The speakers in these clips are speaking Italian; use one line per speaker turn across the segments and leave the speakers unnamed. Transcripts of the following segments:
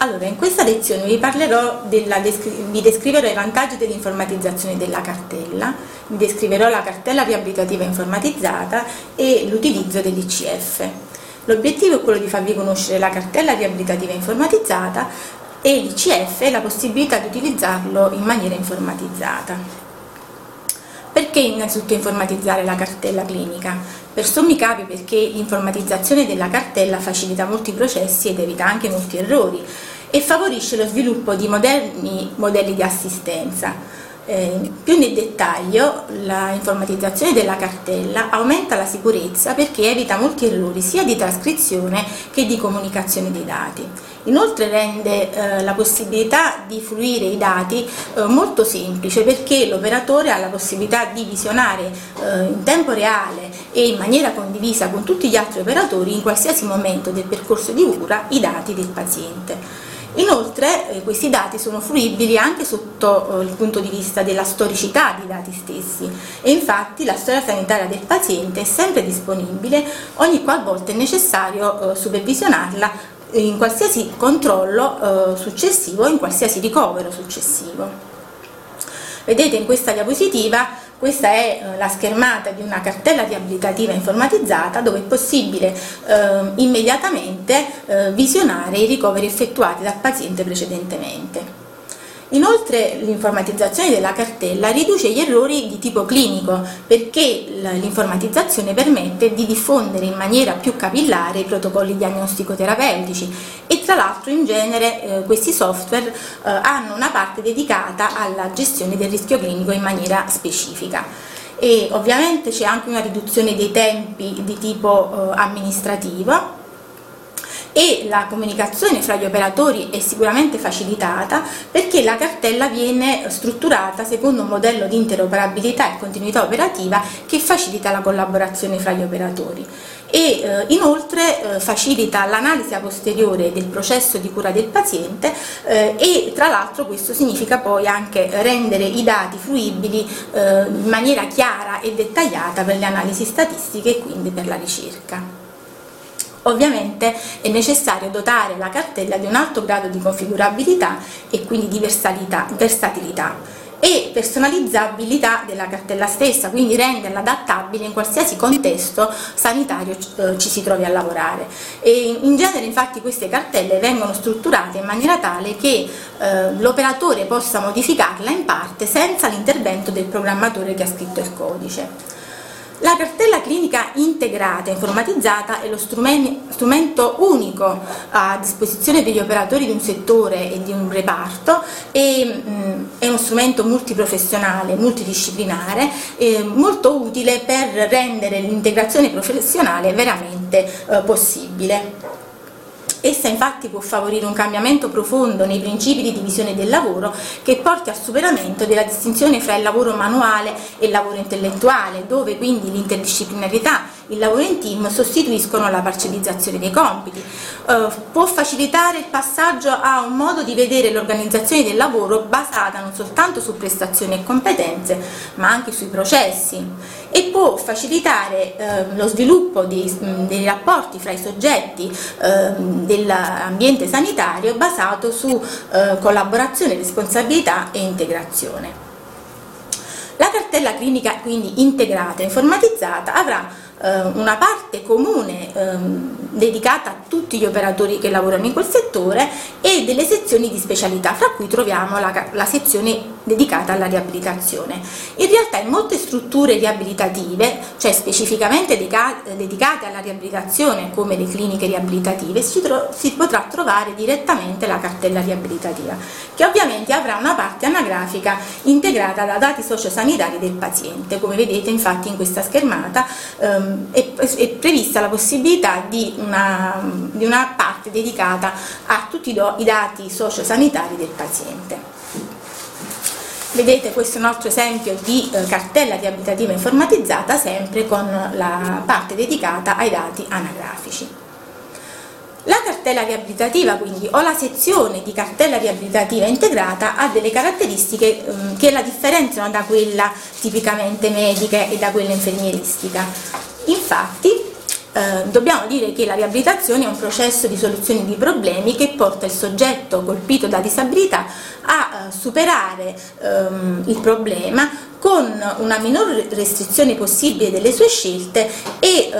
Allora, in questa lezione vi descriverò i vantaggi dell'informatizzazione della cartella, vi descriverò la cartella riabilitativa informatizzata e l'utilizzo dell'ICF. L'obiettivo è quello di farvi conoscere la cartella riabilitativa informatizzata e l'ICF e la possibilità di utilizzarlo in maniera informatizzata. Perché innanzitutto informatizzare la cartella clinica? Per sommi capi perché l'informatizzazione della cartella facilita molti processi ed evita anche molti errori e favorisce lo sviluppo di moderni modelli di assistenza. Più nel dettaglio, la informatizzazione della cartella aumenta la sicurezza perché evita molti errori sia di trascrizione che di comunicazione dei dati. Inoltre rende la possibilità di fruire i dati molto semplice perché l'operatore ha la possibilità di visionare in tempo reale e in maniera condivisa con tutti gli altri operatori in qualsiasi momento del percorso di cura i dati del paziente. Inoltre questi dati sono fruibili anche sotto il punto di vista della storicità dei dati stessi e infatti la storia sanitaria del paziente è sempre disponibile ogni qualvolta è necessario supervisionarla in qualsiasi controllo successivo e in qualsiasi ricovero successivo. Vedete in questa diapositiva, questa è la schermata di una cartella riabilitativa informatizzata dove è possibile immediatamente visionare i ricoveri effettuati dal paziente precedentemente. Inoltre l'informatizzazione della cartella riduce gli errori di tipo clinico perché l'informatizzazione permette di diffondere in maniera più capillare i protocolli diagnostico-terapeutici e tra l'altro in genere questi software hanno una parte dedicata alla gestione del rischio clinico in maniera specifica. E ovviamente c'è anche una riduzione dei tempi di tipo amministrativo e la comunicazione fra gli operatori è sicuramente facilitata perché la cartella viene strutturata secondo un modello di interoperabilità e continuità operativa che facilita la collaborazione fra gli operatori e inoltre facilita l'analisi a posteriore del processo di cura del paziente e tra l'altro questo significa poi anche rendere i dati fruibili in maniera chiara e dettagliata per le analisi statistiche e quindi per la ricerca. Ovviamente è necessario dotare la cartella di un alto grado di configurabilità e quindi di versatilità e personalizzabilità della cartella stessa, quindi renderla adattabile in qualsiasi contesto sanitario ci si trovi a lavorare. E in genere infatti queste cartelle vengono strutturate in maniera tale che l'operatore possa modificarla in parte senza l'intervento del programmatore che ha scritto il codice. La cartella clinica integrata informatizzata è lo strumento unico a disposizione degli operatori di un settore e di un reparto e è uno strumento multiprofessionale, multidisciplinare molto utile per rendere l'integrazione professionale veramente possibile. Essa infatti può favorire un cambiamento profondo nei principi di divisione del lavoro che porti al superamento della distinzione fra il lavoro manuale e il lavoro intellettuale, dove quindi l'interdisciplinarità, il lavoro in team sostituiscono la parcellizzazione dei compiti. Può facilitare il passaggio a un modo di vedere l'organizzazione del lavoro basata non soltanto su prestazioni e competenze, ma anche sui processi e può facilitare lo sviluppo dei rapporti fra i soggetti dell'ambiente sanitario basato su collaborazione, responsabilità e integrazione. La cartella clinica quindi integrata e informatizzata avrà una parte comune dedicata a tutti gli operatori che lavorano in quel settore e delle sezioni di specialità, fra cui troviamo la sezione dedicata alla riabilitazione. In realtà in molte strutture riabilitative, cioè specificamente dedicate alla riabilitazione come le cliniche riabilitative, si potrà trovare direttamente la cartella riabilitativa, che ovviamente avrà una parte anagrafica integrata da dati sociosanitari del paziente. Come vedete infatti in questa schermata è prevista la possibilità di una parte dedicata a tutti i dati sociosanitari del paziente. Vedete, questo è un altro esempio di cartella riabilitativa informatizzata, sempre con la parte dedicata ai dati anagrafici. La cartella riabilitativa quindi o la sezione di cartella riabilitativa integrata ha delle caratteristiche che la differenziano da quella tipicamente medica e da quella infermieristica. Infatti Dobbiamo dire che la riabilitazione è un processo di soluzione di problemi che porta il soggetto colpito da disabilità a superare il problema con una minor restrizione possibile delle sue scelte e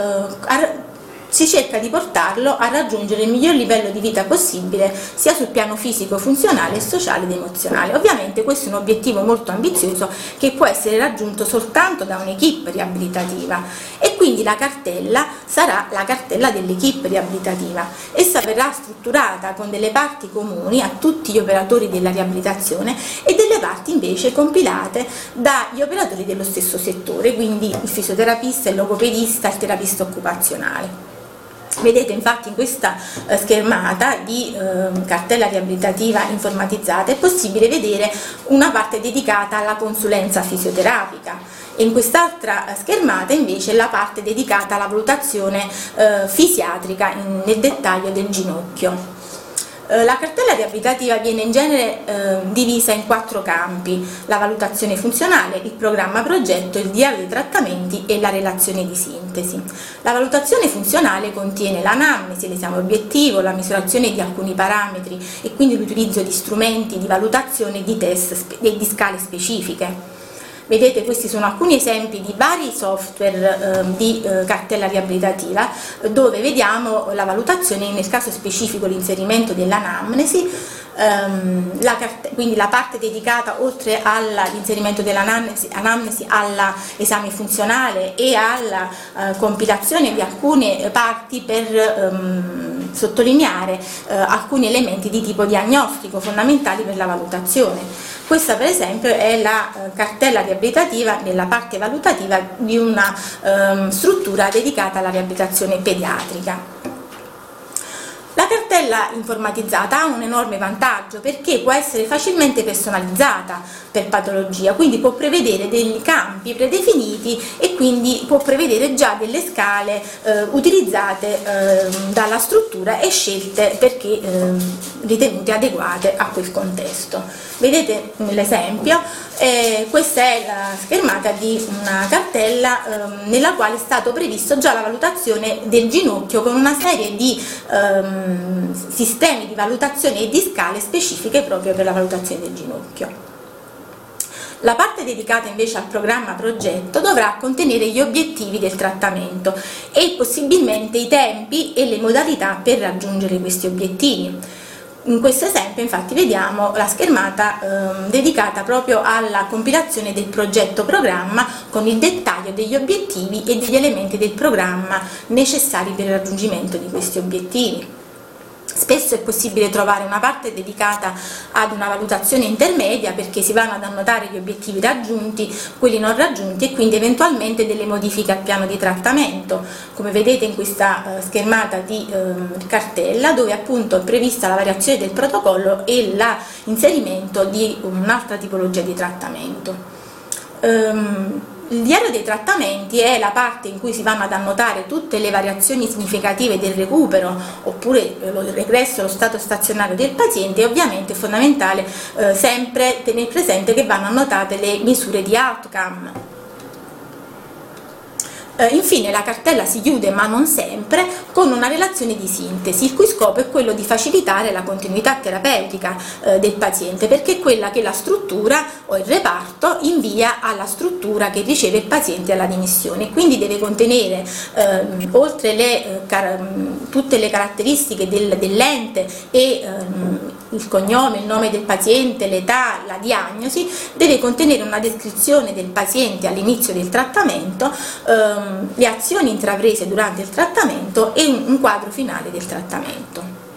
si cerca di portarlo a raggiungere il miglior livello di vita possibile sia sul piano fisico, funzionale, sociale ed emozionale. Ovviamente questo è un obiettivo molto ambizioso che può essere raggiunto soltanto da un'equipe riabilitativa e quindi la cartella sarà la cartella dell'equipe riabilitativa. Essa verrà strutturata con delle parti comuni a tutti gli operatori della riabilitazione e delle parti invece compilate dagli operatori dello stesso settore, quindi il fisioterapista, il logopedista, il terapista occupazionale. Vedete infatti in questa schermata di cartella riabilitativa informatizzata è possibile vedere una parte dedicata alla consulenza fisioterapica e in quest'altra schermata invece la parte dedicata alla valutazione fisiatrica nel dettaglio del ginocchio. La cartella riabilitativa viene in genere divisa in 4 campi: la valutazione funzionale, il programma progetto, il diario dei trattamenti e la relazione di sintesi. La valutazione funzionale contiene l'anamnesi, l'esame obiettivo, la misurazione di alcuni parametri e quindi l'utilizzo di strumenti di valutazione di test e di scale specifiche. Vedete, questi sono alcuni esempi di vari software di cartella riabilitativa dove vediamo la valutazione, nel caso specifico l'inserimento dell'anamnesi, quindi la parte dedicata oltre all'inserimento dell'anamnesi all'esame funzionale e alla compilazione di alcune parti per sottolineare alcuni elementi di tipo diagnostico fondamentali per la valutazione. Questa per esempio è la cartella riabilitativa nella parte valutativa di una struttura dedicata alla riabilitazione pediatrica. La cartella informatizzata ha un enorme vantaggio perché può essere facilmente personalizzata per patologia, quindi può prevedere dei campi predefiniti e quindi può prevedere già delle scale utilizzate dalla struttura e scelte perché ritenute adeguate a quel contesto. Vedete nell'esempio, questa è la schermata di una cartella nella quale è stato previsto già la valutazione del ginocchio con una serie di sistemi di valutazione e di scale specifiche proprio per la valutazione del ginocchio. La parte dedicata invece al programma progetto dovrà contenere gli obiettivi del trattamento e possibilmente i tempi e le modalità per raggiungere questi obiettivi. In questo esempio infatti vediamo la schermata dedicata proprio alla compilazione del progetto programma con il dettaglio degli obiettivi e degli elementi del programma necessari per il raggiungimento di questi obiettivi. Spesso è possibile trovare una parte dedicata ad una valutazione intermedia perché si vanno ad annotare gli obiettivi raggiunti, quelli non raggiunti e quindi eventualmente delle modifiche al piano di trattamento, come vedete in questa schermata di cartella dove appunto è prevista la variazione del protocollo e l'inserimento di un'altra tipologia di trattamento. Il diario dei trattamenti è la parte in cui si vanno ad annotare tutte le variazioni significative del recupero oppure il regresso allo stato stazionario del paziente e ovviamente è fondamentale sempre tenere presente che vanno annotate le misure di outcome. Infine la cartella si chiude, ma non sempre, con una relazione di sintesi, il cui scopo è quello di facilitare la continuità terapeutica del paziente, perché è quella che la struttura o il reparto invia alla struttura che riceve il paziente alla dimissione, quindi deve contenere oltre tutte le caratteristiche dell'ente e il cognome, il nome del paziente, l'età, la diagnosi, deve contenere una descrizione del paziente all'inizio del trattamento, le azioni intraprese durante il trattamento e un quadro finale del trattamento.